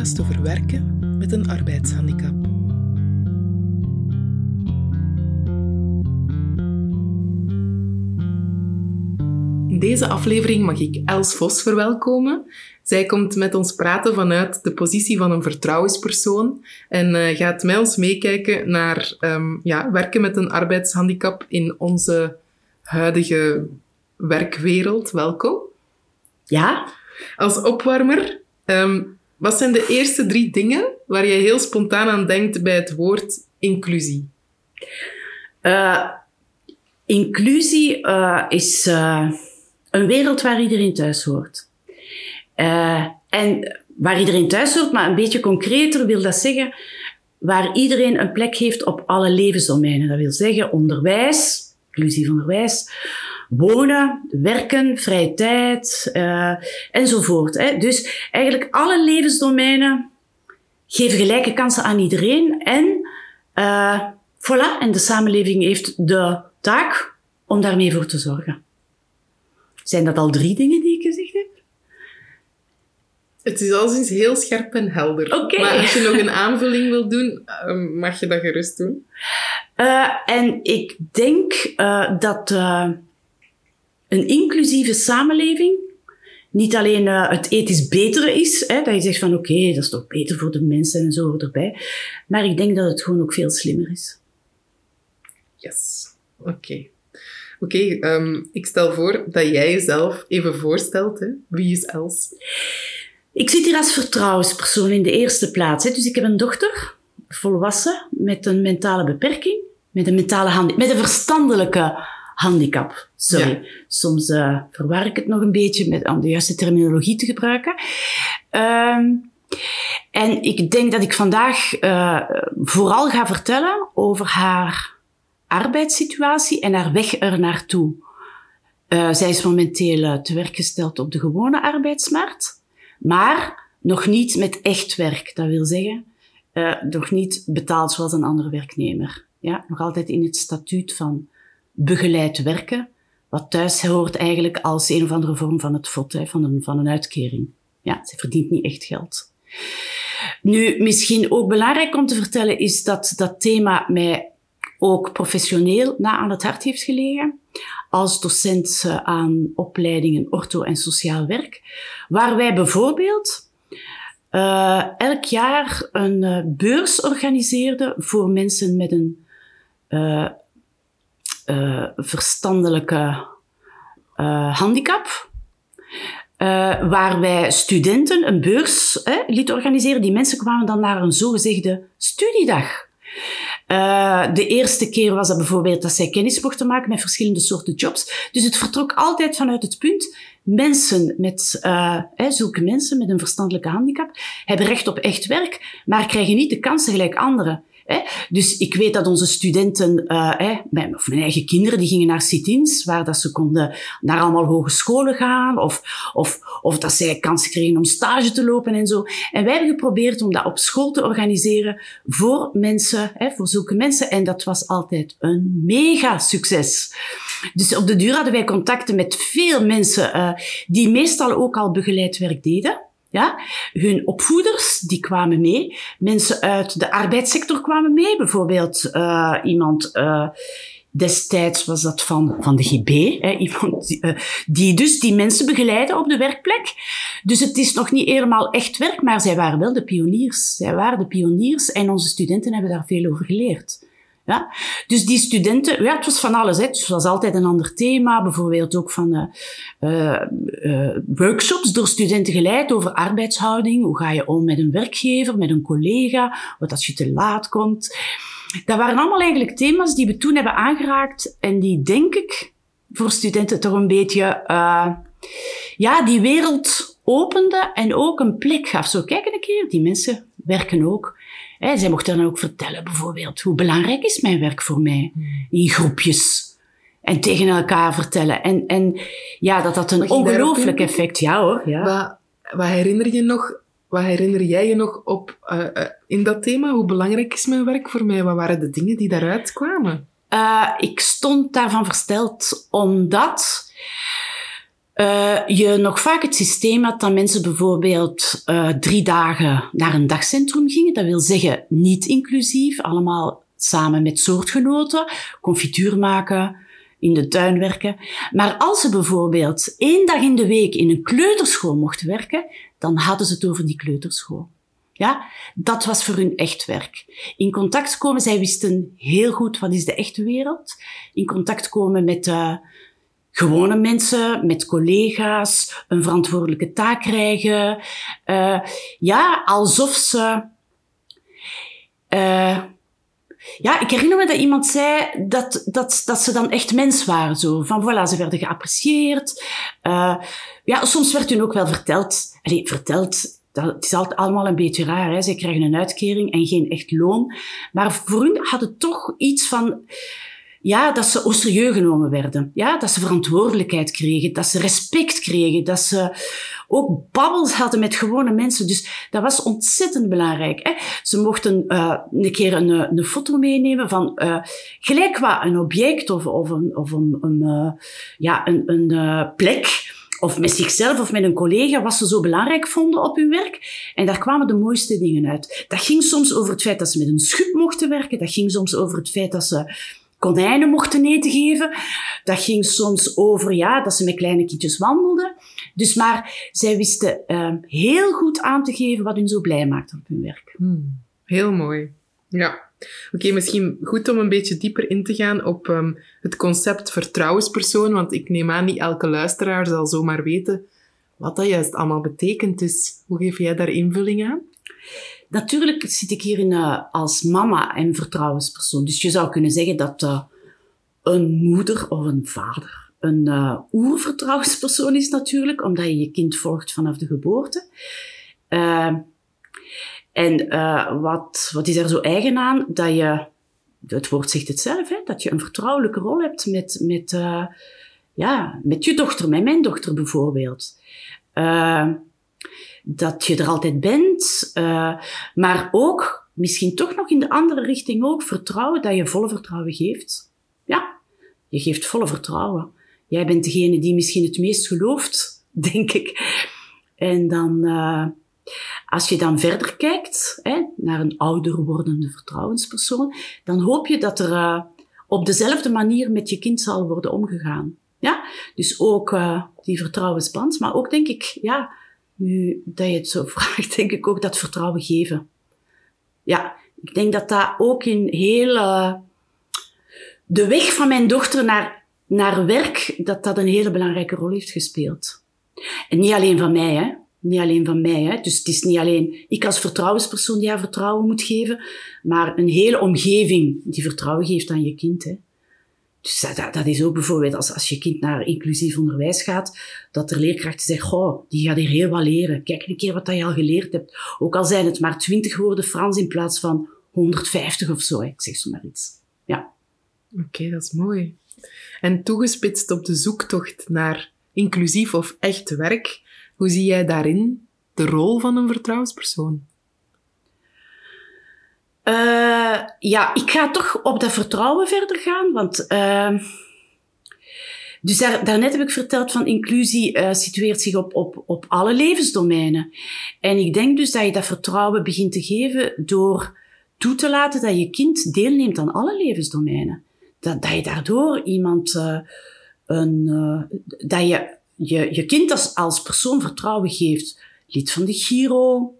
podcast over werken met een arbeidshandicap. In deze aflevering mag ik Els Vos verwelkomen. Zij komt met ons praten vanuit de positie van een vertrouwenspersoon en gaat met ons meekijken naar werken met een arbeidshandicap in onze huidige werkwereld. Welkom. Ja. Als opwarmer, wat zijn de eerste 3 dingen waar jij heel spontaan aan denkt bij het woord inclusie? Inclusie is een wereld waar iedereen thuis hoort. En waar iedereen thuis hoort, maar een beetje concreter wil dat zeggen, waar iedereen een plek heeft op alle levensdomeinen. Dat wil zeggen onderwijs, inclusief onderwijs, wonen, werken, vrije tijd, enzovoort. Hè. Dus eigenlijk alle levensdomeinen geven gelijke kansen aan iedereen. En voilà, en de samenleving heeft de taak om daarmee voor te zorgen. Zijn dat al 3 dingen die ik gezegd heb? Het is alleszins heel scherp en helder. Okay. Maar als je nog een aanvulling wil doen, mag je dat gerust doen. En ik denk dat een inclusieve samenleving niet alleen het ethisch betere is, hè, dat je zegt van oké, dat is toch beter voor de mensen en zo erbij, maar ik denk dat het gewoon ook veel slimmer is. Yes, oké. Oké, ik stel voor dat jij jezelf even voorstelt. Hè. Wie is Els? Ik zit hier als vertrouwenspersoon in de eerste plaats. Hè. Dus ik heb een dochter, volwassen, met een mentale beperking, met een verstandelijke handicap. Sorry, ja. Soms verwar ik het nog een beetje om de juiste terminologie te gebruiken. En ik denk dat ik vandaag vooral ga vertellen over haar arbeidssituatie en haar weg er naartoe. Zij is momenteel te werk gesteld op de gewone arbeidsmarkt, maar nog niet met echt werk. Dat wil zeggen, nog niet betaald zoals een andere werknemer. Ja, nog altijd in het statuut van begeleid werken, wat thuis hoort eigenlijk als een of andere vorm van het VOD, hè, van een uitkering. Ja, ze verdient niet echt geld. Nu, misschien ook belangrijk om te vertellen is dat dat thema mij ook professioneel aan het hart heeft gelegen, als docent aan opleidingen ortho en sociaal werk, waar wij bijvoorbeeld elk jaar een beurs organiseerden voor mensen met een verstandelijke handicap, waar wij studenten een beurs lieten organiseren. Die mensen kwamen dan naar een zogezegde studiedag. De eerste keer was dat bijvoorbeeld dat zij kennis mochten maken met verschillende soorten jobs. Dus het vertrok altijd vanuit het punt, zulke mensen met een verstandelijke handicap hebben recht op echt werk, maar krijgen niet de kansen gelijk anderen. Dus ik weet dat onze studenten, mijn eigen kinderen, die gingen naar sit-ins, waar dat ze konden naar allemaal hogescholen gaan, of dat zij kans kregen om stage te lopen en zo. En wij hebben geprobeerd om dat op school te organiseren voor mensen, voor zulke mensen. En dat was altijd een mega succes. Dus op de duur hadden wij contacten met veel mensen, die meestal ook al begeleid werk deden. Ja, hun opvoeders, die kwamen mee. Mensen uit de arbeidssector kwamen mee. Bijvoorbeeld iemand, destijds was dat van de GB, iemand die mensen begeleidde op de werkplek. Dus het is nog niet helemaal echt werk, maar zij waren wel de pioniers. Zij waren de pioniers en onze studenten hebben daar veel over geleerd. Ja, dus die studenten, ja, het was van alles, hè. Het was altijd een ander thema, bijvoorbeeld ook van workshops door studenten geleid over arbeidshouding. Hoe ga je om met een werkgever, met een collega, wat als je te laat komt. Dat waren allemaal eigenlijk thema's die we toen hebben aangeraakt en die, denk ik, voor studenten toch een beetje, die wereld opende en ook een plek gaf. Zo, kijk een keer, die mensen werken ook. Zij mochten dan ook vertellen, bijvoorbeeld, hoe belangrijk is mijn werk voor mij? In groepjes. En tegen elkaar vertellen. En ja, dat had een ongelooflijk effect. Ja hoor. Ja. Wat herinner jij je nog op in dat thema? Hoe belangrijk is mijn werk voor mij? Wat waren de dingen die daaruit kwamen? Ik stond daarvan versteld, omdat Je nog vaak het systeem had dat mensen bijvoorbeeld 3 dagen naar een dagcentrum gingen. Dat wil zeggen niet inclusief, allemaal samen met soortgenoten, confituur maken, in de tuin werken. Maar als ze bijvoorbeeld 1 dag in de week in een kleuterschool mochten werken, dan hadden ze het over die kleuterschool. Ja, dat was voor hun echt werk. In contact komen, zij wisten heel goed wat is de echte wereld. In contact komen met gewone mensen, met collega's, een verantwoordelijke taak krijgen. Alsof ze... ik herinner me dat iemand zei dat ze dan echt mens waren. Zo. Van voilà, ze werden geapprecieerd. Soms werd hun ook wel verteld... Het is altijd allemaal een beetje raar. Hè? Zij krijgen een uitkering en geen echt loon. Maar voor hun had het toch iets van... Ja, dat ze au serieus genomen werden. Ja, dat ze verantwoordelijkheid kregen. Dat ze respect kregen. Dat ze ook babbels hadden met gewone mensen. Dus dat was ontzettend belangrijk. Hè? Ze mochten een keer een foto meenemen van gelijk wat een object of een plek. Of met zichzelf of met een collega, wat ze zo belangrijk vonden op hun werk. En daar kwamen de mooiste dingen uit. Dat ging soms over het feit dat ze met een schub mochten werken. Dat ging soms over het feit dat ze konijnen mochten eten geven. Dat ging soms over dat ze met kleine kindjes wandelden. Dus maar zij wisten heel goed aan te geven wat hun zo blij maakte op hun werk. Heel mooi. Ja. Oké, misschien goed om een beetje dieper in te gaan op het concept vertrouwenspersoon, want ik neem aan niet elke luisteraar zal zomaar weten wat dat juist allemaal betekent. Dus hoe geef jij daar invulling aan? Natuurlijk zit ik hierin als mama en vertrouwenspersoon. Dus je zou kunnen zeggen dat een moeder of een vader een oervertrouwenspersoon is natuurlijk, omdat je je kind volgt vanaf de geboorte. Wat is er zo eigen aan? Dat je, het woord zegt het zelf, hè, dat je een vertrouwelijke rol hebt met je dochter, met mijn dochter bijvoorbeeld. Dat je er altijd bent, maar ook, misschien toch nog in de andere richting ook, vertrouwen, dat je volle vertrouwen geeft. Ja, je geeft volle vertrouwen. Jij bent degene die misschien het meest gelooft, denk ik. En dan... Als je dan verder kijkt naar een ouder wordende vertrouwenspersoon, dan hoop je dat er op dezelfde manier met je kind zal worden omgegaan. Ja? Dus ook die vertrouwensband, maar ook denk ik, nu dat je het zo vraagt, denk ik ook dat vertrouwen geven. Ja, ik denk dat dat ook in heel de weg van mijn dochter naar werk, dat een hele belangrijke rol heeft gespeeld. En niet alleen van mij, hè. Niet alleen van mij, hè. Dus het is niet alleen ik als vertrouwenspersoon die haar vertrouwen moet geven, maar een hele omgeving die vertrouwen geeft aan je kind, hè. Dus dat is ook bijvoorbeeld als je kind naar inclusief onderwijs gaat, dat er leerkrachten zeggen, goh, die gaat hier heel wat leren. Kijk een keer wat je al geleerd hebt. Ook al zijn het maar 20 woorden Frans in plaats van 150 of zo, hè. Ik zeg zo maar iets. Ja. Oké, dat is mooi. En toegespitst op de zoektocht naar inclusief of echt werk, hoe zie jij daarin de rol van een vertrouwenspersoon? Ik ga toch op dat vertrouwen verder gaan, want dus daarnet heb ik verteld van inclusie situeert zich op alle levensdomeinen. En ik denk dus dat je dat vertrouwen begint te geven door toe te laten dat je kind deelneemt aan alle levensdomeinen. Dat je daardoor iemand dat je kind als persoon vertrouwen geeft. Lid van de Giro,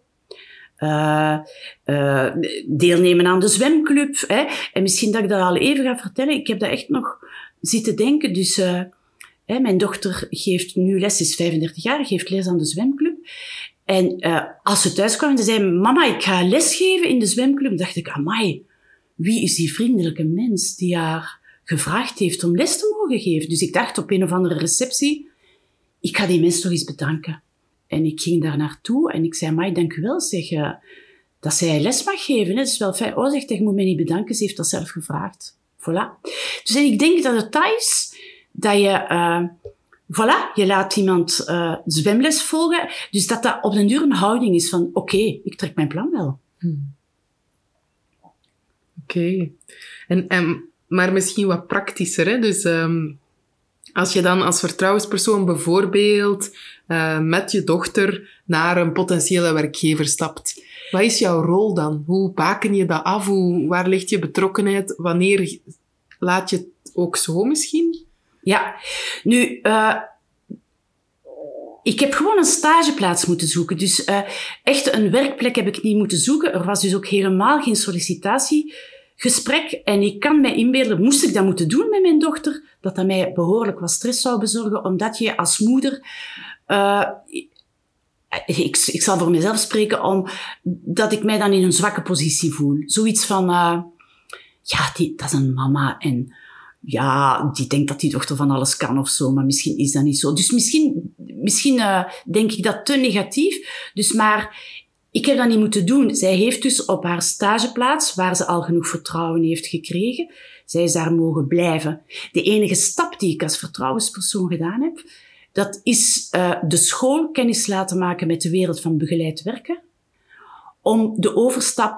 deelnemen aan de zwemclub. Hè. En misschien dat ik dat al even ga vertellen. Ik heb dat echt nog zitten denken. Dus mijn dochter geeft nu les, is 35 jaar, geeft les aan de zwemclub. En als ze thuis kwam en ze zei, mama, ik ga les geven in de zwemclub, dacht ik, amai, wie is die vriendelijke mens die haar gevraagd heeft om les te mogen geven? Dus ik dacht op een of andere receptie, ik ga die mens toch eens bedanken. En ik ging daar naartoe en ik zei, amai, dank u wel, zeg, dat zij les mag geven. Het is wel fijn. Oh, zegt, je moet mij niet bedanken, ze heeft dat zelf gevraagd. Voilà. Dus en ik denk dat het dat is, dat je, je laat iemand zwemles volgen, dus dat op den duur een houding is van, oké, ik trek mijn plan wel. Oké. Maar misschien wat praktischer, hè? Dus Als je dan als vertrouwenspersoon bijvoorbeeld met je dochter naar een potentiële werkgever stapt, wat is jouw rol dan? Hoe baken je dat af? Waar ligt je betrokkenheid? Wanneer laat je het ook zo misschien? Ja, nu... Ik heb gewoon een stageplaats moeten zoeken. Dus echt een werkplek heb ik niet moeten zoeken. Er was dus ook helemaal geen sollicitatiegesprek. En ik kan mij inbeelden, moest ik dat moeten doen met mijn dochter, dat mij behoorlijk wat stress zou bezorgen, omdat je als moeder... Ik zal voor mezelf spreken, dat ik mij dan in een zwakke positie voel. Zoiets van, dat is een mama en... Ja, die denkt dat die dochter van alles kan of zo, maar misschien is dat niet zo. Dus misschien denk ik dat te negatief. Dus maar ik heb dat niet moeten doen. Zij heeft dus op haar stageplaats, waar ze al genoeg vertrouwen heeft gekregen, zij is daar mogen blijven. De enige stap die ik als vertrouwenspersoon gedaan heb, dat is de school kennis laten maken met de wereld van begeleid werken, om de overstap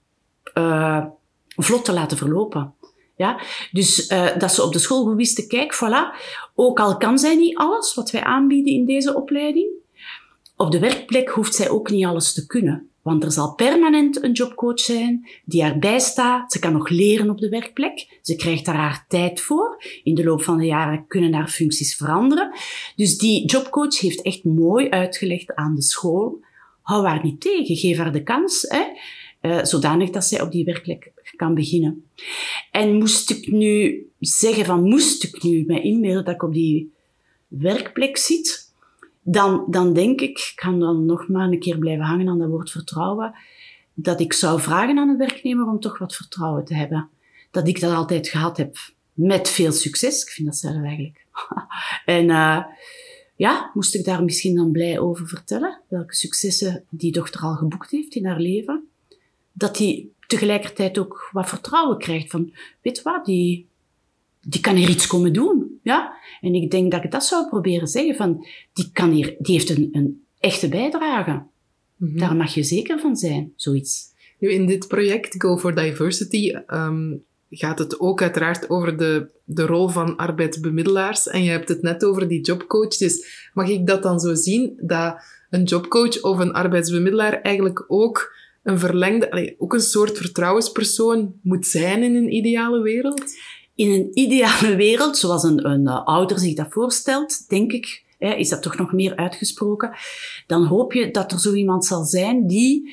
vlot te laten verlopen. Ja, dus dat ze op de school goed wisten, kijk, voilà, ook al kan zij niet alles wat wij aanbieden in deze opleiding, op de werkplek hoeft zij ook niet alles te kunnen. Want er zal permanent een jobcoach zijn die haar bijstaat. Ze kan nog leren op de werkplek. Ze krijgt daar haar tijd voor. In de loop van de jaren kunnen haar functies veranderen. Dus die jobcoach heeft echt mooi uitgelegd aan de school. Hou haar niet tegen, geef haar de kans, zodanig dat zij op die werkplek kan beginnen. En moest ik nu mij inbeelden dat ik op die werkplek zit, dan denk ik kan dan nog maar een keer blijven hangen aan dat woord vertrouwen, dat ik zou vragen aan een werknemer om toch wat vertrouwen te hebben. Dat ik dat altijd gehad heb. Met veel succes. Ik vind dat zelf eigenlijk. En moest ik daar misschien dan blij over vertellen, welke successen die dochter al geboekt heeft in haar leven. Dat die tegelijkertijd ook wat vertrouwen krijgt van, weet je wat, die kan hier iets komen doen. Ja? En ik denk dat ik dat zou proberen zeggen van, die heeft een echte bijdrage. Mm-hmm. Daar mag je zeker van zijn, zoiets. Nu, in dit project Go for Diversity gaat het ook uiteraard over de rol van arbeidsbemiddelaars. En je hebt het net over die jobcoach. Dus mag ik dat dan zo zien, dat een jobcoach of een arbeidsbemiddelaar eigenlijk ook een verlengde, ook een soort vertrouwenspersoon moet zijn in een ideale wereld? In een ideale wereld, zoals een ouder zich dat voorstelt, denk ik, is dat toch nog meer uitgesproken, dan hoop je dat er zo iemand zal zijn die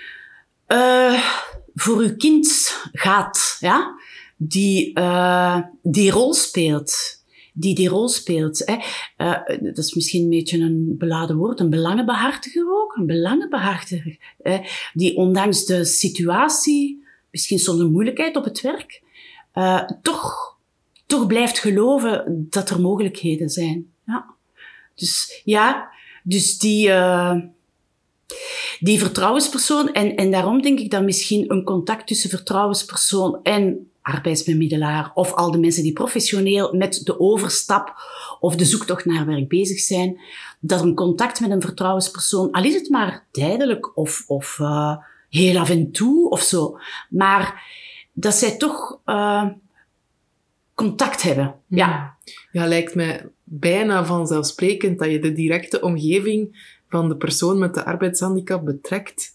voor uw kind gaat, ja? Die rol speelt. Die rol speelt. Dat is misschien een beetje een beladen woord, een belangenbehartiger ook. Een belangenbehartiger. Die ondanks de situatie, misschien soms een moeilijkheid op het werk, toch blijft geloven dat er mogelijkheden zijn. Ja. Dus die vertrouwenspersoon, en daarom denk ik dat misschien een contact tussen vertrouwenspersoon en arbeidsbemiddelaar, of al de mensen die professioneel met de overstap of de zoektocht naar werk bezig zijn, dat een contact met een vertrouwenspersoon, al is het maar tijdelijk of heel af en toe of zo, maar dat zij toch contact hebben. Ja, lijkt mij bijna vanzelfsprekend dat je de directe omgeving van de persoon met de arbeidshandicap betrekt.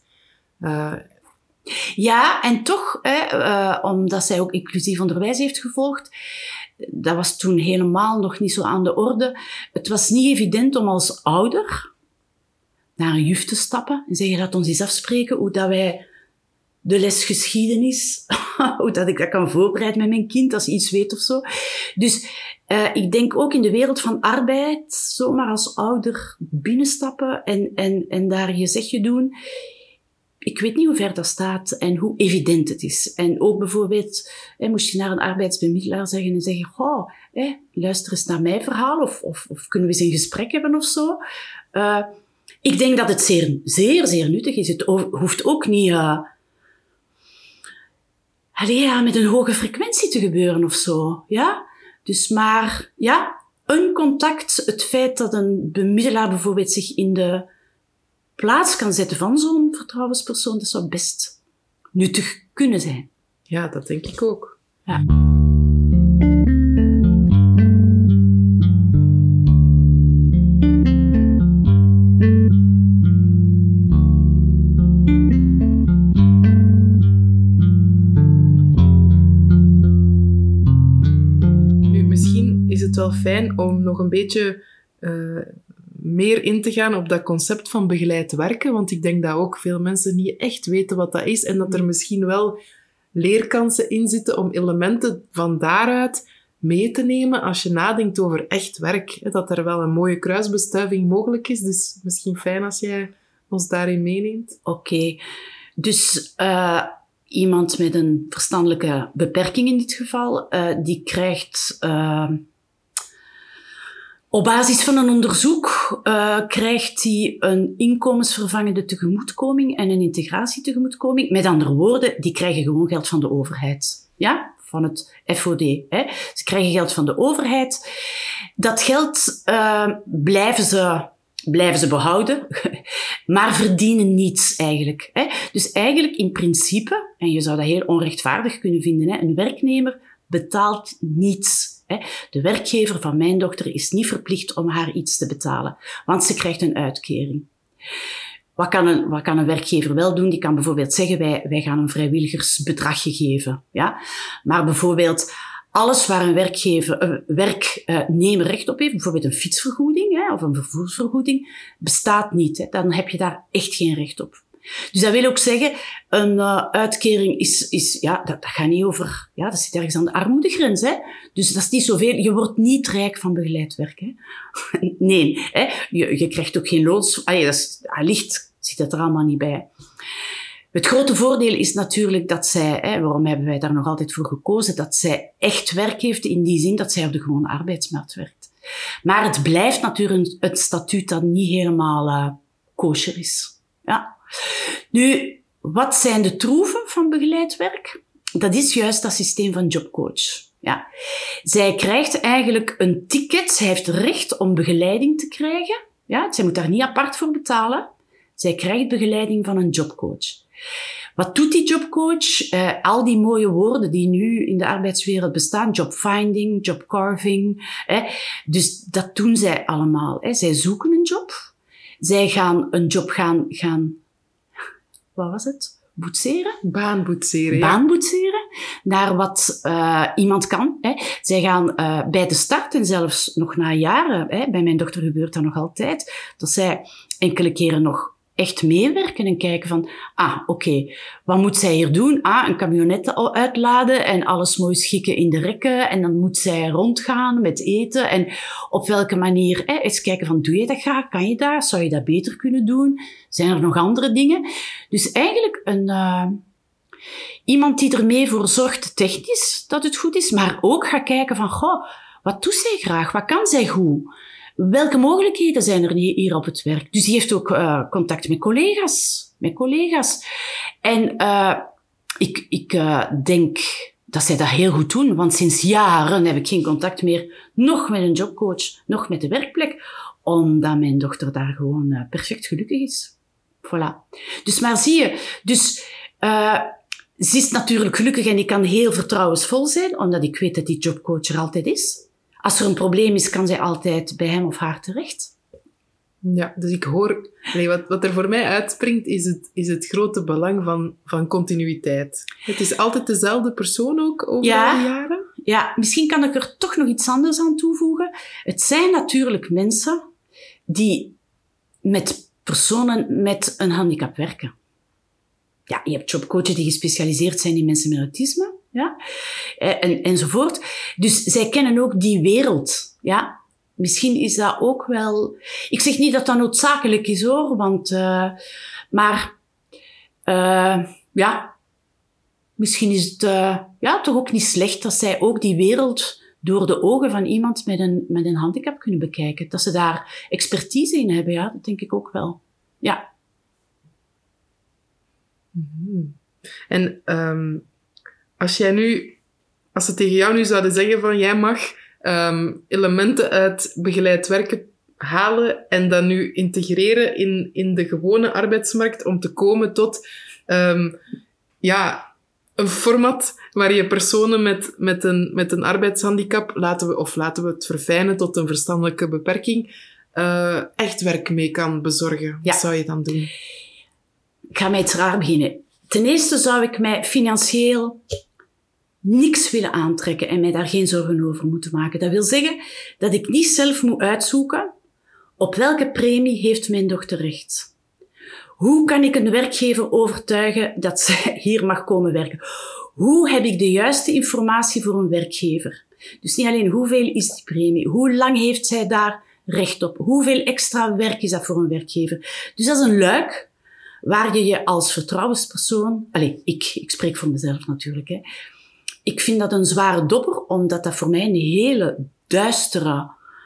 Ja, en toch, omdat zij ook inclusief onderwijs heeft gevolgd, dat was toen helemaal nog niet zo aan de orde. Het was niet evident om als ouder naar een juf te stappen en zeggen, laat ons eens afspreken hoe dat wij de les geschiedenis, hoe dat ik dat kan voorbereiden met mijn kind, als hij iets weet of zo. Dus ik denk ook in de wereld van arbeid, zomaar als ouder binnenstappen en daar je zegje doen. Ik weet niet hoe ver dat staat en hoe evident het is. En ook bijvoorbeeld, moest je naar een arbeidsbemiddelaar zeggen en zeggen, luister eens naar mijn verhaal, of kunnen we eens een gesprek hebben of zo. Ik denk dat het zeer, zeer, zeer nuttig is. Het hoeft ook niet met een hoge frequentie te gebeuren of zo. Ja? Dus maar, een contact, het feit dat een bemiddelaar bijvoorbeeld zich in de plaats kan zetten van zo'n vertrouwenspersoon, dat zou best nuttig kunnen zijn. Ja, dat denk ik ook. Ja. het wel fijn om nog een beetje meer in te gaan op dat concept van begeleid werken, want ik denk dat ook veel mensen niet echt weten wat dat is en dat er misschien wel leerkansen in zitten om elementen van daaruit mee te nemen als je nadenkt over echt werk. Dat er wel een mooie kruisbestuiving mogelijk is, dus misschien fijn als jij ons daarin meeneemt. Oké. Dus iemand met een verstandelijke beperking in dit geval, die krijgt op basis van een onderzoek krijgt hij een inkomensvervangende tegemoetkoming en een integratietegemoetkoming. Met andere woorden, die krijgen gewoon geld van de overheid. Ja? Van het FOD. Hè? Ze krijgen geld van de overheid. Dat geld blijven ze behouden, maar verdienen niets eigenlijk. Hè? Dus eigenlijk in principe, en je zou dat heel onrechtvaardig kunnen vinden, hè, een werknemer betaalt niets. Hè? De werkgever van mijn dochter is niet verplicht om haar iets te betalen, want ze krijgt een uitkering. Wat kan een werkgever wel doen? Die kan bijvoorbeeld zeggen, wij gaan een vrijwilligersbedragje geven. Ja? Maar bijvoorbeeld alles waar een werknemer recht op heeft, bijvoorbeeld een fietsvergoeding hè, of een vervoersvergoeding, bestaat niet. Hè. Dan heb je daar echt geen recht op. Dus dat wil ook zeggen, een uitkering is dat gaat niet over, dat zit ergens aan de armoedegrens. Hè. Dus dat is niet zoveel. Je wordt niet rijk van begeleid werk. Hè. Nee, hè. Je krijgt ook geen loons. Allicht zit het er allemaal niet bij. Het grote voordeel is natuurlijk dat zij, waarom hebben wij daar nog altijd voor gekozen, dat zij echt werk heeft in die zin dat zij op de gewone arbeidsmarkt werkt. Maar het blijft natuurlijk een statuut dat niet helemaal kosher is. Ja. Nu, wat zijn de troeven van begeleid werk? Dat is juist dat systeem van jobcoach. Ja. Zij krijgt eigenlijk een ticket, zij heeft recht om begeleiding te krijgen. Ja. Zij moet daar niet apart voor betalen. Zij krijgt begeleiding van een jobcoach. Wat doet die jobcoach? Al die mooie woorden die nu in de arbeidswereld bestaan, jobfinding, jobcarving, dus dat doen zij allemaal. Zij zoeken een job. Zij gaan een job gaan wat was het? Boetseren? Baanboetseren, ja. Baanboetseren, naar wat iemand kan. Hè. Zij gaan bij de start en zelfs nog na jaren, bij mijn dochter gebeurt dat nog altijd, dat zij enkele keren nog echt meewerken en kijken van, oké, wat moet zij hier doen? Een camionet uitladen en alles mooi schikken in de rekken en dan moet zij rondgaan met eten en op welke manier, eens kijken van, doe je dat graag? Kan je dat? Zou je dat beter kunnen doen? Zijn er nog andere dingen? Dus eigenlijk iemand die ermee voor zorgt technisch dat het goed is, maar ook gaat kijken van, wat doet zij graag? Wat kan zij goed? Welke mogelijkheden zijn er hier op het werk? Dus die heeft ook contact met collega's. En ik denk dat zij dat heel goed doen, want sinds jaren heb ik geen contact meer, nog met een jobcoach, nog met de werkplek, omdat mijn dochter daar gewoon perfect gelukkig is. Voilà. Dus maar zie je, ze is natuurlijk gelukkig en die kan heel vertrouwensvol zijn, omdat ik weet dat die jobcoach er altijd is. Als er een probleem is, kan zij altijd bij hem of haar terecht. Ja, dus ik hoor... wat er voor mij uitspringt, is het grote belang van continuïteit. Het is altijd dezelfde persoon ook over al die jaren? Ja, misschien kan ik er toch nog iets anders aan toevoegen. Het zijn natuurlijk mensen die met personen met een handicap werken. Ja, je hebt jobcoaches die gespecialiseerd zijn in mensen met autisme. Ja, enzovoort. Dus zij kennen ook die wereld. Ja, misschien is dat ook wel... Ik zeg niet dat dat noodzakelijk is, hoor, want... misschien is het toch ook niet slecht dat zij ook die wereld door de ogen van iemand met een handicap kunnen bekijken. Dat ze daar expertise in hebben, ja, dat denk ik ook wel. Ja. Mm-hmm. En... Als ze tegen jou nu zouden zeggen van jij mag elementen uit begeleid werken halen en dat nu integreren in de gewone arbeidsmarkt om te komen tot een format waar je personen met een arbeidshandicap, laten we het verfijnen tot een verstandelijke beperking, echt werk mee kan bezorgen. Wat zou je dan doen? Ik ga met iets raar beginnen. Ten eerste zou ik mij financieel niks willen aantrekken en mij daar geen zorgen over moeten maken. Dat wil zeggen dat ik niet zelf moet uitzoeken op welke premie heeft mijn dochter recht. Hoe kan ik een werkgever overtuigen dat zij hier mag komen werken? Hoe heb ik de juiste informatie voor een werkgever? Dus niet alleen hoeveel is die premie, hoe lang heeft zij daar recht op? Hoeveel extra werk is dat voor een werkgever? Dus dat is een luik waar je je als vertrouwenspersoon... ik spreek voor mezelf natuurlijk. Hè. Ik vind dat een zware dopper, omdat dat voor mij een hele duistere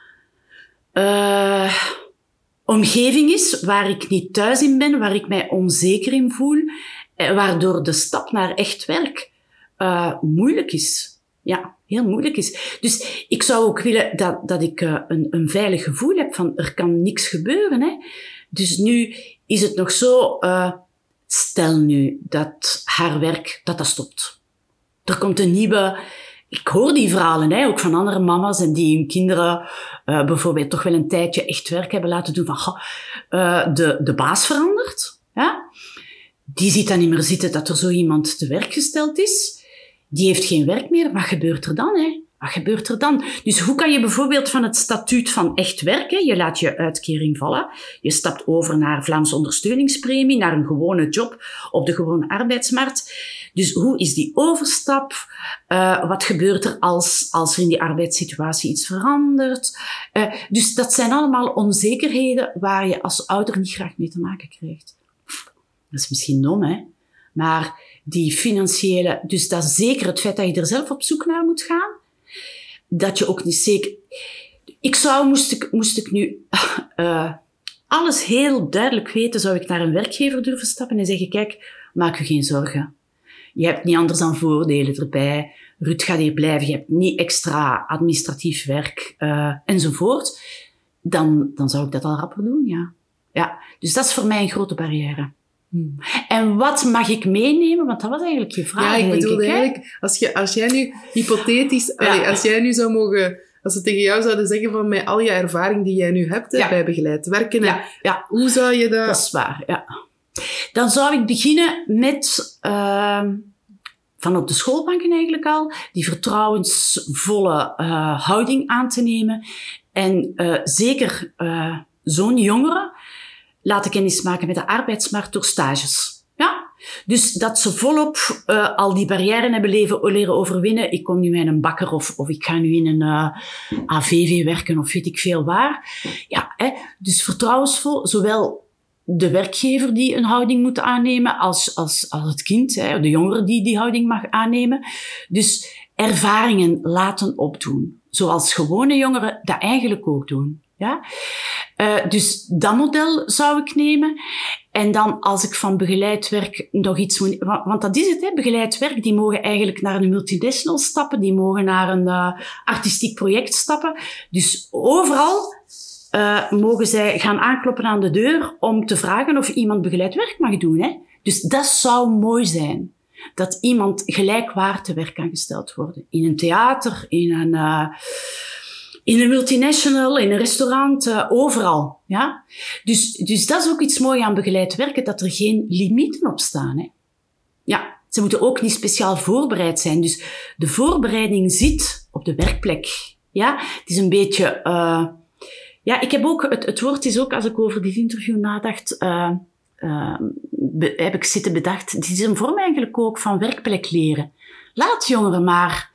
omgeving is, waar ik niet thuis in ben, waar ik mij onzeker in voel, waardoor de stap naar echt werk moeilijk is. Ja, heel moeilijk is. Dus ik zou ook willen dat ik een veilig gevoel heb van er kan niks gebeuren. Hè. Dus nu is het nog zo, stel nu dat haar werk, dat stopt. Er komt een nieuwe... Ik hoor die verhalen, hè, ook van andere mama's en die hun kinderen bijvoorbeeld toch wel een tijdje echt werk hebben laten doen van de baas verandert. Ja? Die ziet dan niet meer zitten dat er zo iemand te werk gesteld is. Die heeft geen werk meer. Wat gebeurt er dan? Hè? Wat gebeurt er dan? Dus hoe kan je bijvoorbeeld van het statuut van echt werk, hè, je laat je uitkering vallen, je stapt over naar Vlaamse ondersteuningspremie, naar een gewone job op de gewone arbeidsmarkt. Dus hoe is die overstap? Wat gebeurt er als er in die arbeidssituatie iets verandert? Dus dat zijn allemaal onzekerheden waar je als ouder niet graag mee te maken krijgt. Dat is misschien dom, hè? Maar die financiële... Dus dat is zeker het feit dat je er zelf op zoek naar moet gaan. Dat je ook niet zeker... Moest ik nu alles heel duidelijk weten, zou ik naar een werkgever durven stappen en zeggen, kijk, maak je geen zorgen. Je hebt niet anders dan voordelen erbij. Ruud gaat hier blijven. Je hebt niet extra administratief werk, enzovoort. Dan zou ik dat al rapper doen, ja. Ja. Dus dat is voor mij een grote barrière. En wat mag ik meenemen? Want dat was eigenlijk je vraag. Ja, ik bedoel eigenlijk, als jij nu hypothetisch, als jij nu zou mogen, als ze tegen jou zouden zeggen van met al je ervaring die jij nu hebt bij begeleid werken, hoe zou je dat... Dat is waar, ja. Dan zou ik beginnen met, van op de schoolbanken eigenlijk al, die vertrouwensvolle houding aan te nemen. En zeker zo'n jongeren laten kennismaken met de arbeidsmarkt door stages. Ja? Dus dat ze volop al die barrières hebben leren overwinnen. Ik kom nu in een bakker of ik ga nu in een AVV werken of weet ik veel waar. Ja, dus vertrouwensvol, zowel de werkgever die een houding moet aannemen als het kind, de jongere die houding mag aannemen. Dus ervaringen laten opdoen. Zoals gewone jongeren dat eigenlijk ook doen. Ja? Dus dat model zou ik nemen. En dan als ik van begeleid werk nog iets moet... Want dat is het, hè. Begeleid werk, die mogen eigenlijk naar een multinational stappen, die mogen naar een artistiek project stappen. Dus overal mogen zij gaan aankloppen aan de deur om te vragen of iemand begeleid werk mag doen. Hè. Dus dat zou mooi zijn. Dat iemand gelijkwaardig te werk kan gesteld worden. In een theater, in een multinational, in een restaurant, overal. Ja? Dus dat is ook iets moois aan begeleid werken, dat er geen limieten op staan. Hè. Ja, ze moeten ook niet speciaal voorbereid zijn. Dus de voorbereiding zit op de werkplek. Ja, het is een beetje... Ja, ik heb ook... Het woord is ook, als ik over dit interview nadacht... heb ik zitten bedacht... Het is een vorm eigenlijk ook van werkplek leren. Laat jongeren maar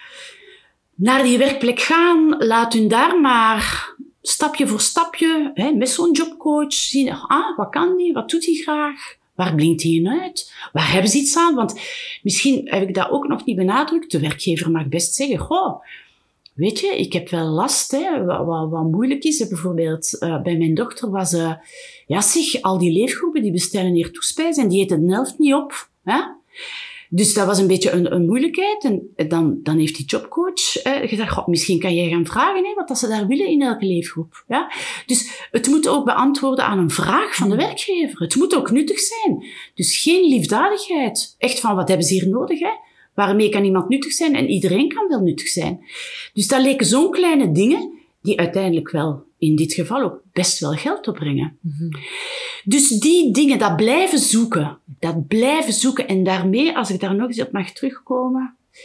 naar die werkplek gaan. Laat hun daar maar stapje voor stapje, met zo'n jobcoach, zien. Wat kan die? Wat doet hij graag? Waar blinkt hij in uit? Waar hebben ze iets aan? Want misschien heb ik dat ook nog niet benadrukt. De werkgever mag best zeggen, goh, weet je, ik heb wel last, wat moeilijk is. Bijvoorbeeld, bij mijn dochter was, al die leefgroepen die bestellen hier toespijs en die eten de helft niet op. Hè? Dus dat was een beetje een moeilijkheid. En dan heeft die jobcoach gezegd, goh, misschien kan jij gaan vragen wat ze daar willen in elke leefgroep. Ja? Dus het moet ook beantwoorden aan een vraag van de werkgever. Het moet ook nuttig zijn. Dus geen liefdadigheid. Echt van, wat hebben ze hier nodig? Hè? Waarmee kan iemand nuttig zijn? En iedereen kan wel nuttig zijn. Dus dat leken zo'n kleine dingen die uiteindelijk wel, in dit geval ook, best wel geld opbrengen. Mm-hmm. Dus die dingen, dat blijven zoeken. En daarmee, als ik daar nog eens op mag terugkomen,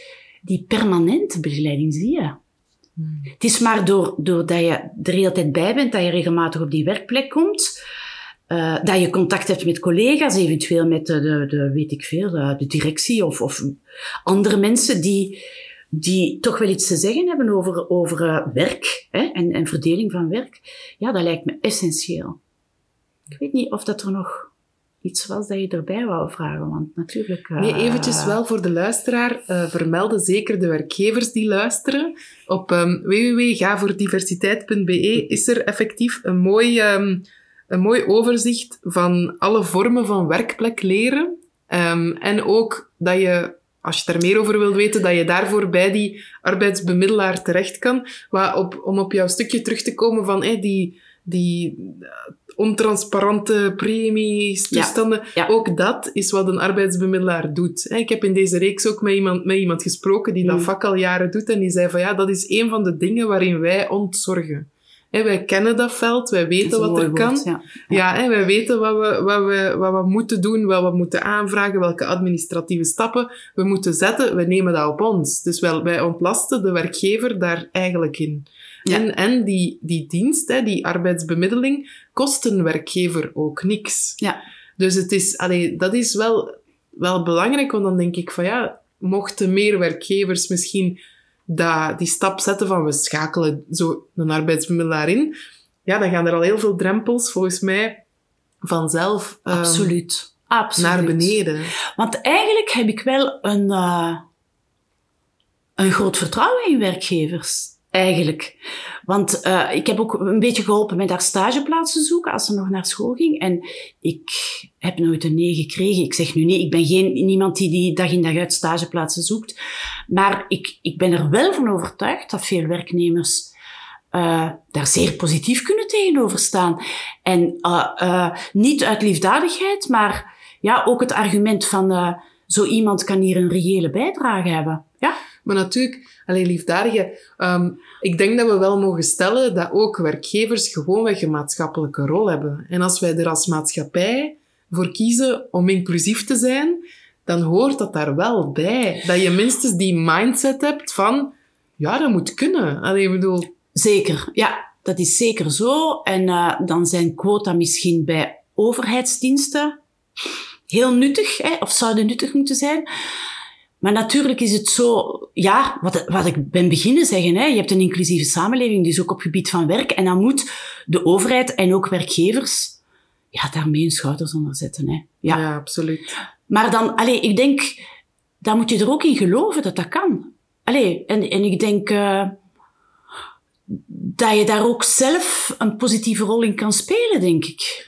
die permanente begeleiding zie je. Het is maar doordat je er de hele tijd bij bent, dat je regelmatig op die werkplek komt, dat je contact hebt met collega's, eventueel met de directie of andere mensen die toch wel iets te zeggen hebben over werk, hè, en verdeling van werk. Ja, dat lijkt me essentieel. Ik weet niet of dat er nog iets was dat je erbij wou vragen, want natuurlijk... Nee, eventjes wel voor de luisteraar. Vermelden zeker de werkgevers die luisteren. Op www.gavoordiversiteit.be is er effectief een mooi overzicht van alle vormen van werkplek leren. En ook dat je, als je daar meer over wilt weten, dat je daarvoor bij die arbeidsbemiddelaar terecht kan. Om op jouw stukje terug te komen van die ontransparante premies, toestanden. Ja. Ook dat is wat een arbeidsbemiddelaar doet. Ik heb in deze reeks ook met iemand gesproken die dat vak al jaren doet en die zei van dat is een van de dingen waarin wij ontzorgen. Wij kennen dat veld, wij weten wat er kan. Ja, wij weten wat we moeten doen, wat we moeten aanvragen, welke administratieve stappen we moeten zetten. We nemen dat op ons. Dus wij ontlasten de werkgever daar eigenlijk in. Ja. En die dienst, die arbeidsbemiddeling, kost een werkgever ook niks. Ja. Dus dat is wel belangrijk, want dan denk ik van mochten meer werkgevers misschien die stap zetten van we schakelen zo een arbeidsbemiddelaar in, dan gaan er al heel veel drempels volgens mij vanzelf Absoluut. Naar beneden. Want eigenlijk heb ik wel een groot vertrouwen in werkgevers. Eigenlijk. Want ik heb ook een beetje geholpen met haar stageplaatsen zoeken als ze nog naar school ging. En ik heb nooit een nee gekregen. Ik zeg nu nee, ik ben niemand die dag in dag uit stageplaatsen zoekt. Maar ik ben er wel van overtuigd dat veel werknemers daar zeer positief kunnen tegenover staan. En niet uit liefdadigheid, maar ook het argument van zo iemand kan hier een reële bijdrage hebben. Ja. Maar natuurlijk, liefdadige, ik denk dat we wel mogen stellen dat ook werkgevers gewoonweg een maatschappelijke rol hebben. En als wij er als maatschappij voor kiezen om inclusief te zijn, dan hoort dat daar wel bij. Dat je minstens die mindset hebt van, dat moet kunnen. Ik bedoel... Zeker, ja, dat is zeker zo. En dan zijn quota misschien bij overheidsdiensten heel nuttig, of zouden nuttig moeten zijn. Maar natuurlijk is het zo, wat ik ben beginnen zeggen, je hebt een inclusieve samenleving, dus ook op gebied van werk. En dan moet de overheid en ook werkgevers daarmee hun schouders onder zetten. Ja, absoluut. Maar dan, ik denk, dan moet je er ook in geloven dat dat kan. En ik denk dat je daar ook zelf een positieve rol in kan spelen, denk ik.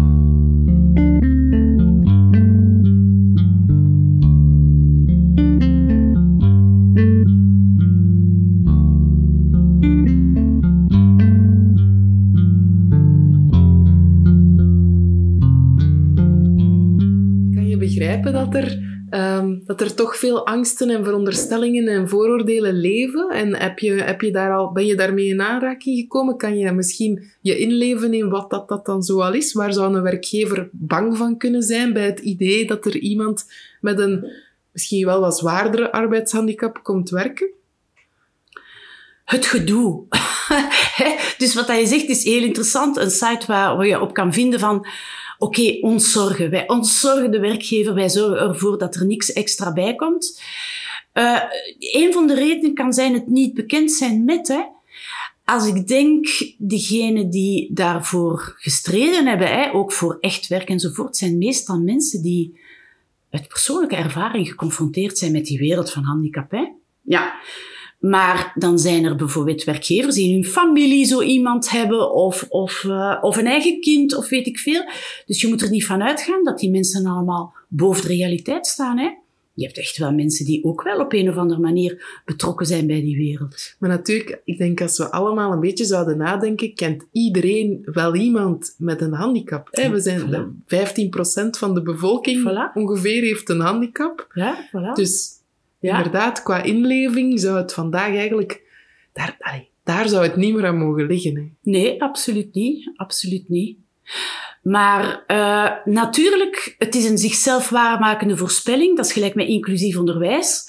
Dat er toch veel angsten en veronderstellingen en vooroordelen leven. En ben je daarmee in aanraking gekomen? Kan je misschien je inleven in wat dat dan zo al is? Waar zou een werkgever bang van kunnen zijn bij het idee dat er iemand met een misschien wel wat zwaardere arbeidshandicap komt werken? Het gedoe. Dus wat je zegt is heel interessant. Een site waar je op kan vinden van... Oké, ontzorgen. Wij ontzorgen de werkgever. Wij zorgen ervoor dat er niks extra bij komt. Een van de redenen kan zijn het niet bekend zijn met. Als ik denk, diegenen die daarvoor gestreden hebben, ook voor echt werk enzovoort, zijn meestal mensen die uit persoonlijke ervaring geconfronteerd zijn met die wereld van handicap. Ja. Maar dan zijn er bijvoorbeeld werkgevers die in hun familie zo iemand hebben of een eigen kind of weet ik veel. Dus je moet er niet van uitgaan dat die mensen allemaal boven de realiteit staan. Je hebt echt wel mensen die ook wel op een of andere manier betrokken zijn bij die wereld. Maar natuurlijk, ik denk als we allemaal een beetje zouden nadenken, kent iedereen wel iemand met een handicap. We zijn 15% van de bevolking ongeveer heeft een handicap. Ja, voilà. Dus... Ja. Inderdaad, qua inleving zou het vandaag eigenlijk... Daar zou het niet meer aan mogen liggen. Nee, absoluut niet. Absoluut niet. Maar natuurlijk, het is een zichzelf waarmakende voorspelling. Dat is gelijk met inclusief onderwijs.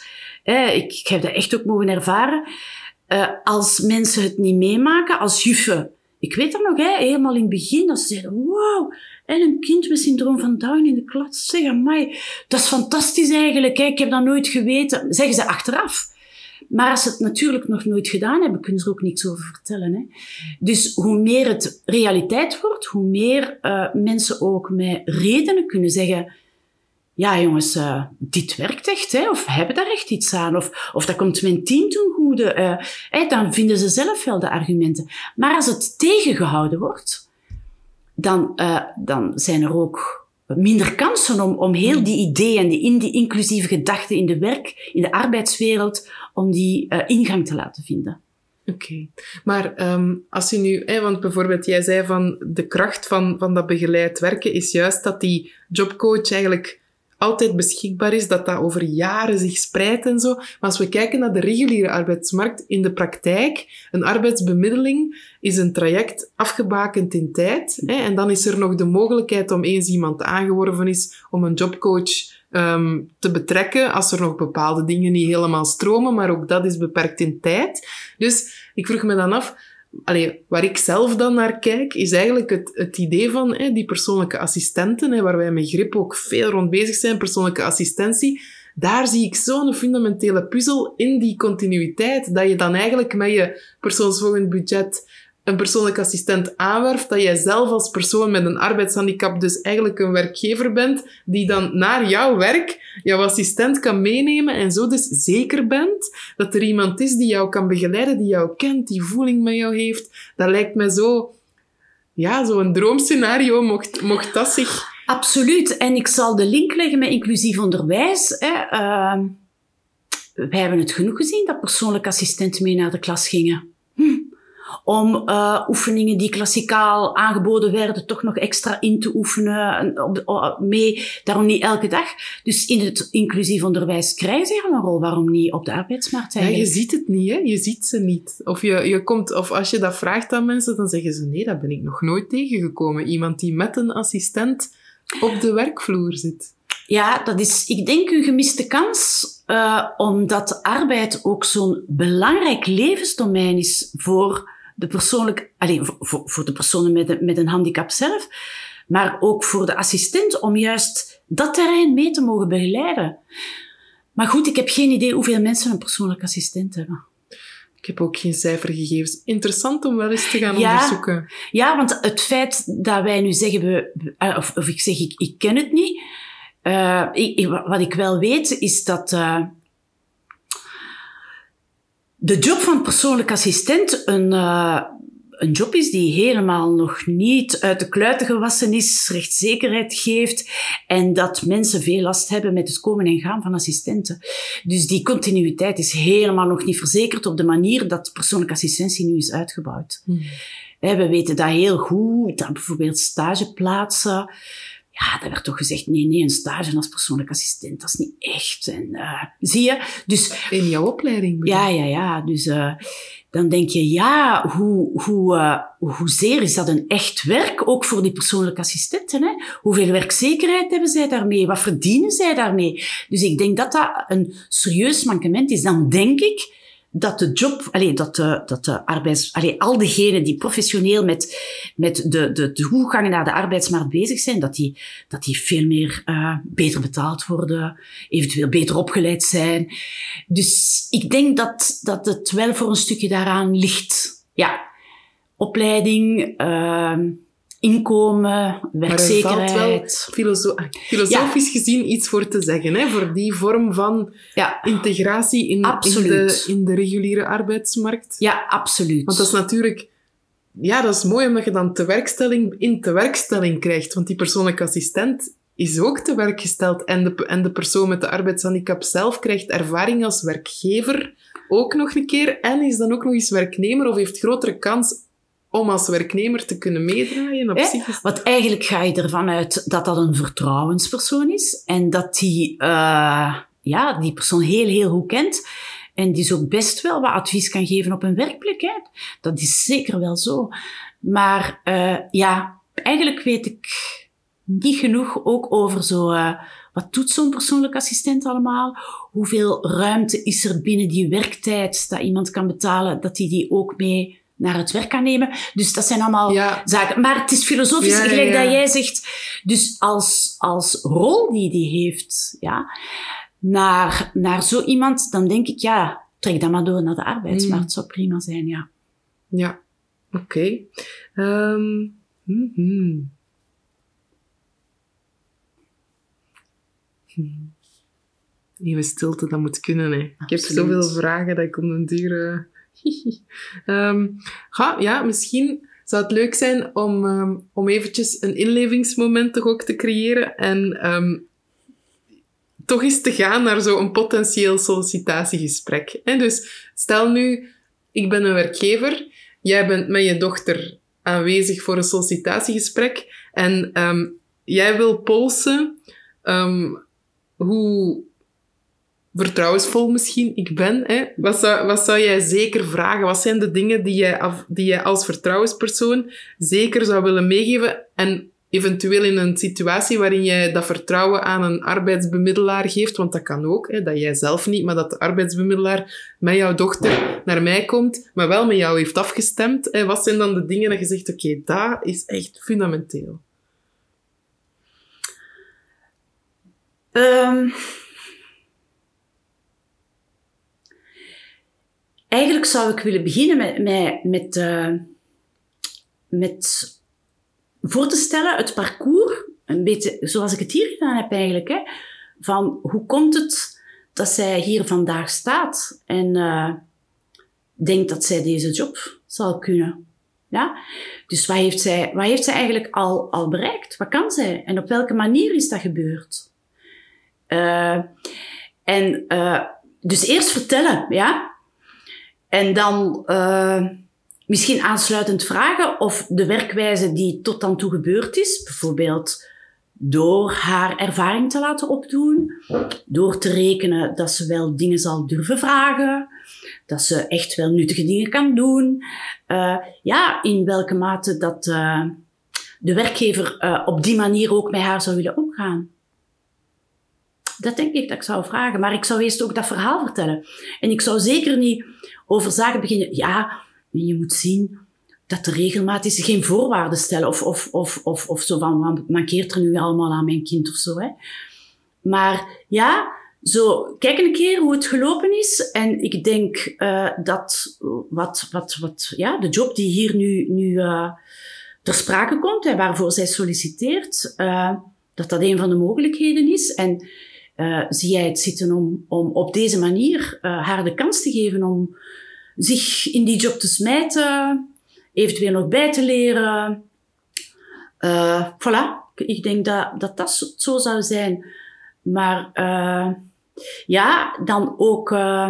Ik heb dat echt ook mogen ervaren. Als mensen het niet meemaken, als juffen. Ik weet dat nog, helemaal in het begin, dat ze zeiden, wauw, en een kind met syndroom van Down in de klas. Zeg, amai, dat is fantastisch eigenlijk. Ik heb dat nooit geweten. Zeggen ze achteraf. Maar als ze het natuurlijk nog nooit gedaan hebben, kunnen ze er ook niks over vertellen. Hè. Dus hoe meer het realiteit wordt, hoe meer mensen ook met redenen kunnen zeggen, ja jongens, dit werkt echt, hè, of we hebben daar echt iets aan, of dat komt mijn team ten goede. Dan vinden ze zelf wel de argumenten. Maar als het tegengehouden wordt, dan zijn er ook minder kansen om heel die ideeën, die inclusieve gedachten in de arbeidswereld, om die ingang te laten vinden. Oké. Maar als je nu... want bijvoorbeeld, jij zei van de kracht van dat begeleid werken is juist dat die jobcoach eigenlijk altijd beschikbaar is, dat over jaren zich spreidt en zo. Maar als we kijken naar de reguliere arbeidsmarkt, in de praktijk, een arbeidsbemiddeling is een traject afgebakend in tijd. En dan is er nog de mogelijkheid om eens iemand aangeworven is, om een jobcoach te betrekken, als er nog bepaalde dingen niet helemaal stromen, maar ook dat is beperkt in tijd. Dus ik vroeg me dan af, waar ik zelf dan naar kijk, is eigenlijk het idee van die persoonlijke assistenten, waar wij met GRIP ook veel rond bezig zijn, persoonlijke assistentie. Daar zie ik zo'n fundamentele puzzel in die continuïteit, dat je dan eigenlijk met je persoonsvolgend budget een persoonlijke assistent aanwerft, dat jij zelf als persoon met een arbeidshandicap dus eigenlijk een werkgever bent, die dan naar jouw werk jouw assistent kan meenemen en zo dus zeker bent dat er iemand is die jou kan begeleiden, die jou kent, die voeling met jou heeft. Dat lijkt mij zo'n droomscenario, mocht dat zich... Absoluut. En ik zal de link leggen met inclusief onderwijs. Wij hebben het genoeg gezien dat persoonlijke assistenten mee naar de klas gingen. Om oefeningen die klassikaal aangeboden werden, toch nog extra in te oefenen, daarom niet elke dag. Dus in het inclusief onderwijs krijgen ze een rol, waarom niet op de arbeidsmarkt eigenlijk? Ja, je ziet het niet, hè? Je ziet ze niet. Of als je dat vraagt aan mensen, dan zeggen ze, nee, dat ben ik nog nooit tegengekomen. Iemand die met een assistent op de werkvloer zit. Ja, dat is, ik denk, een gemiste kans, omdat arbeid ook zo'n belangrijk levensdomein is voor de voor de personen met een handicap zelf, maar ook voor de assistent om juist dat terrein mee te mogen begeleiden. Maar goed, ik heb geen idee hoeveel mensen een persoonlijk assistent hebben. Ik heb ook geen cijfergegevens. Interessant om wel eens te gaan onderzoeken. Ja, want het feit dat wij nu zeggen, of ik zeg, ik ken het niet. Wat ik wel weet, is dat de job van persoonlijk assistent een job is die helemaal nog niet uit de kluiten gewassen is, rechtszekerheid geeft en dat mensen veel last hebben met het komen en gaan van assistenten. Dus die continuïteit is helemaal nog niet verzekerd op de manier dat persoonlijke assistentie nu is uitgebouwd. We weten dat heel goed, dat bijvoorbeeld stageplaatsen. Ja, daar werd toch gezegd, nee, een stage als persoonlijk assistent, dat is niet echt. En, zie je? Dus, in jouw opleiding? Ja. Dus dan denk je, hoezeer is dat een echt werk, ook voor die persoonlijke assistenten? Hè? Hoeveel werkzekerheid hebben zij daarmee? Wat verdienen zij daarmee? Dus ik denk dat dat een serieus mankement is. Dan denk ik dat de job, dat de arbeids, al diegenen die professioneel met de toegang naar de arbeidsmarkt bezig zijn, dat die veel meer beter betaald worden, eventueel beter opgeleid zijn. Dus ik denk dat het wel voor een stukje daaraan ligt. Ja, opleiding, inkomen, werkzekerheid. Maar er valt wel filosofisch gezien iets voor te zeggen, hè? Voor die vorm van integratie in de reguliere arbeidsmarkt. Ja, absoluut. Want dat is natuurlijk... Ja, dat is mooi omdat je dan tewerkstelling krijgt. Want die persoonlijke assistent is ook te werk gesteld. En de persoon met de arbeidshandicap zelf krijgt ervaring als werkgever ook nog een keer. En is dan ook nog eens werknemer of heeft grotere kans om als werknemer te kunnen meedraaien op zich. Want eigenlijk ga je ervan uit dat dat een vertrouwenspersoon is. En dat die persoon heel, heel goed kent. En die dus ook best wel wat advies kan geven op een werkplek. Hè. Dat is zeker wel zo. Maar eigenlijk weet ik niet genoeg ook over Wat doet zo'n persoonlijk assistent allemaal? Hoeveel ruimte is er binnen die werktijd dat iemand kan betalen, dat hij die ook mee naar het werk kan nemen? Dus dat zijn allemaal zaken. Maar het is filosofisch, gelijk dat jij zegt. Dus als rol die heeft, naar zo iemand, dan denk ik, trek dat maar door naar de arbeidsmarkt. Het zou prima zijn, ja. Ja, oké. Even stilte, dat moet kunnen, hè. Ik heb zoveel vragen dat ik om den duur... misschien zou het leuk zijn om eventjes een inlevingsmoment toch ook te creëren en toch eens te gaan naar zo'n potentieel sollicitatiegesprek. Dus stel nu, ik ben een werkgever, jij bent met je dochter aanwezig voor een sollicitatiegesprek en jij wil polsen hoe vertrouwensvol misschien ik ben. Hè? Wat zou jij zeker vragen? Wat zijn de dingen die jij als vertrouwenspersoon zeker zou willen meegeven? En eventueel in een situatie waarin jij dat vertrouwen aan een arbeidsbemiddelaar geeft, want dat kan ook, hè, dat jij zelf niet, maar dat de arbeidsbemiddelaar met jouw dochter naar mij komt, maar wel met jou heeft afgestemd. Hè? Wat zijn dan de dingen dat je zegt, oké, dat is echt fundamenteel? Eigenlijk zou ik willen beginnen met voor te stellen het parcours, een beetje zoals ik het hier gedaan heb eigenlijk, hè, van hoe komt het dat zij hier vandaag staat en denkt dat zij deze job zal kunnen. Ja? Dus wat heeft zij eigenlijk al bereikt? Wat kan zij? En op welke manier is dat gebeurd? Dus eerst vertellen, ja. En dan misschien aansluitend vragen of de werkwijze die tot dan toe gebeurd is, bijvoorbeeld door haar ervaring te laten opdoen, door te rekenen dat ze wel dingen zal durven vragen, dat ze echt wel nuttige dingen kan doen. In welke mate dat de werkgever op die manier ook met haar zou willen omgaan. Dat denk ik dat ik zou vragen. Maar ik zou eerst ook dat verhaal vertellen. En ik zou zeker niet over zaken beginnen. Ja, je moet zien dat er regelmatig geen voorwaarden stellen. Of zo van, wat mankeert er nu allemaal aan mijn kind of zo. Hè. Maar ja, zo, kijk een keer hoe het gelopen is. En ik denk dat de job die hier nu ter sprake komt, en waarvoor zij solliciteert, dat een van de mogelijkheden is. En zie jij het zitten om op deze manier haar de kans te geven om zich in die job te smijten, eventueel nog bij te leren. Voilà, ik denk dat zo zou zijn. Maar dan ook...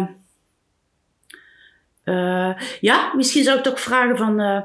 misschien zou ik ook vragen van...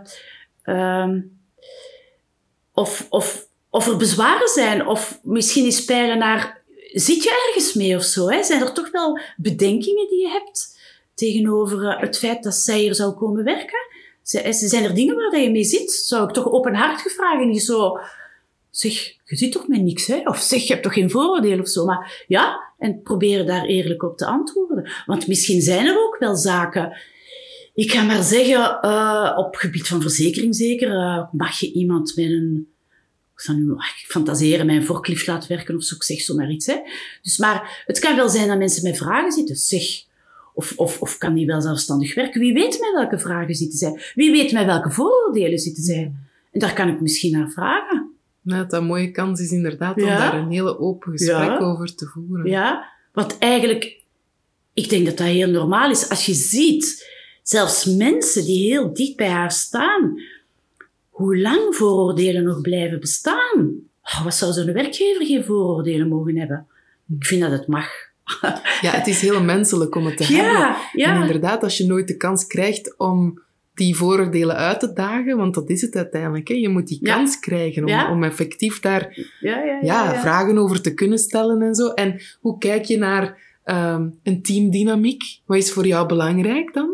of er bezwaren zijn, of misschien eens peilen naar... Zit je ergens mee of zo? Hè? Zijn er toch wel bedenkingen die je hebt tegenover het feit dat zij hier zou komen werken? Zijn er dingen waar je mee zit? Zou ik toch openhartig vragen? Niet zo, zeg, je zit toch met niks, hè? Of zeg, je hebt toch geen vooroordeel of zo? Maar ja, en proberen daar eerlijk op te antwoorden. Want misschien zijn er ook wel zaken... Ik ga maar zeggen, op gebied van verzekering zeker, mag je iemand met een... Ik zal nu fantaseren, met een forklift laten werken of zo, ik zeg zomaar iets. Hè. Dus, maar het kan wel zijn dat mensen met vragen zitten. Zeg, of kan die wel zelfstandig werken? Wie weet met welke vragen zitten zij? Wie weet met welke vooroordelen zitten zij? En daar kan ik misschien naar vragen. Nou, dat een mooie kans is inderdaad om daar een hele open gesprek over te voeren. Ja, want eigenlijk, ik denk dat dat heel normaal is. Als je ziet, zelfs mensen die heel dicht bij haar staan... Hoe lang vooroordelen nog blijven bestaan? Wat zou zo'n werkgever geen vooroordelen mogen hebben? Ik vind dat het mag. Ja, het is heel menselijk om het te hebben. Ja. En inderdaad, als je nooit de kans krijgt om die vooroordelen uit te dagen, want dat is het uiteindelijk. Hè? Je moet die kans krijgen om effectief daar vragen over te kunnen stellen en zo. En hoe kijk je naar een teamdynamiek? Wat is voor jou belangrijk dan?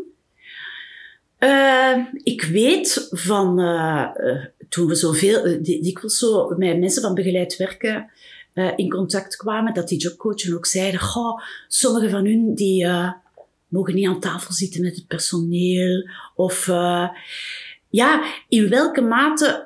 Ik weet van toen we dikwijls zo met mensen van begeleid werken in contact kwamen, dat die jobcoachen ook zeiden, goh, sommige van hun die mogen niet aan tafel zitten met het personeel. Of in welke mate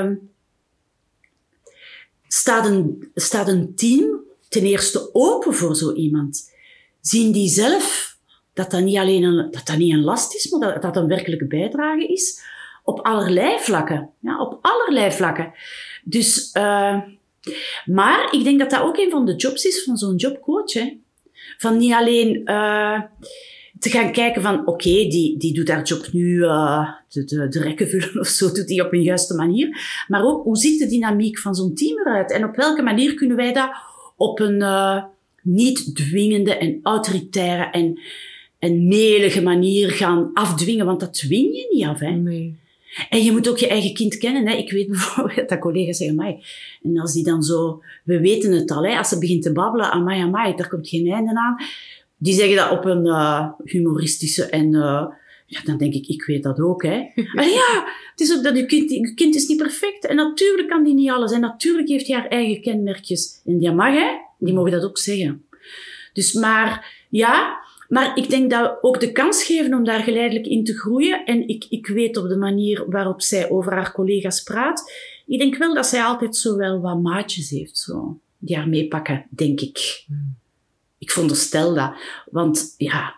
staat een team ten eerste open voor zo iemand? Zien die zelf dat dat niet een last is, maar dat een werkelijke bijdrage is? Op allerlei vlakken. Ja, op allerlei vlakken. Dus, maar ik denk dat dat ook een van de jobs is van zo'n jobcoach. Hè. Van niet alleen te gaan kijken van, oké, die doet haar job nu, de rekken vullen of zo, doet die op een juiste manier. Maar ook, hoe ziet de dynamiek van zo'n team eruit? En op welke manier kunnen wij dat op een niet dwingende en autoritaire en melige manier gaan afdwingen? Want dat dwing je niet af, hè. Nee. En je moet ook je eigen kind kennen. Hè. Ik weet bijvoorbeeld dat collega's zeggen, amai. En als die dan zo, we weten het al, hè, als ze begint te babbelen, amai, daar komt geen einde aan. Die zeggen dat op een humoristische en, dan denk ik weet dat ook, hè. Maar ja, het is ook dat je kind is niet perfect. En natuurlijk kan die niet alles. En natuurlijk heeft hij haar eigen kenmerkjes. En die mag, hè. Die mogen dat ook zeggen. Dus, maar ik denk dat ook de kans geven om daar geleidelijk in te groeien. En ik weet op de manier waarop zij over haar collega's praat. Ik denk wel dat zij altijd zo wel wat maatjes heeft, zo, die haar meepakken, denk ik. Ik veronderstel dat. Want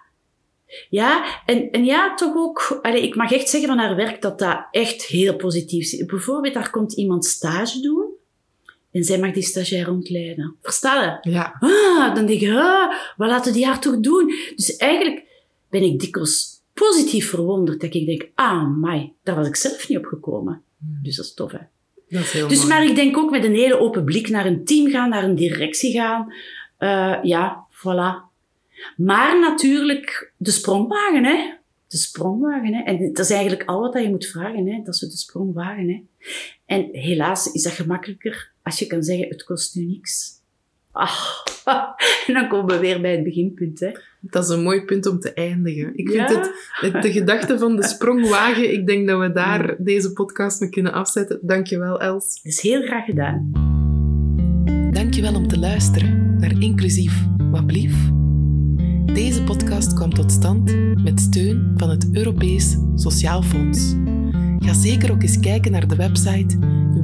en toch ook, ik mag echt zeggen van haar werk dat echt heel positief is. Bijvoorbeeld, daar komt iemand stage doen. En zij mag die stagiair rondleiden. Versta je? Ja. Dan denk ik, wat laten die haar toch doen? Dus eigenlijk ben ik dikwijls positief verwonderd. Dat ik denk, amai, daar was ik zelf niet op gekomen. Dus dat is tof, hè. Dat is heel dus, mooi. maar ik denk ook met een hele open blik naar een team gaan, naar een directie gaan. Voilà. Maar natuurlijk de sprongwagen, hè. De sprongwagen, hè. En dat is eigenlijk al wat je moet vragen, hè. Dat is de sprongwagen, hè. En helaas is dat gemakkelijker als je kan zeggen, het kost u niks. En dan komen we weer bij het beginpunt, hè. Dat is een mooi punt om te eindigen. Ik vind de gedachte van de sprongwagen, ik denk dat we daar deze podcast mee kunnen afzetten. Dankjewel, Els. Dat is heel graag gedaan. Dankjewel om te luisteren naar Inclusief Wat Blief. Deze podcast kwam tot stand met steun van het Europees Sociaal Fonds. Ga zeker ook eens kijken naar de website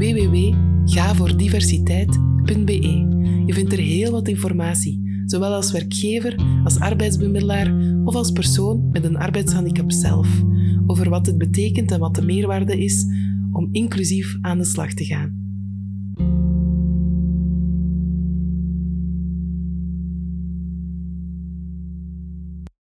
www.gavoordiversiteit.be. Je vindt er heel wat informatie, zowel als werkgever, als arbeidsbemiddelaar of als persoon met een arbeidshandicap zelf, over wat het betekent en wat de meerwaarde is om inclusief aan de slag te gaan.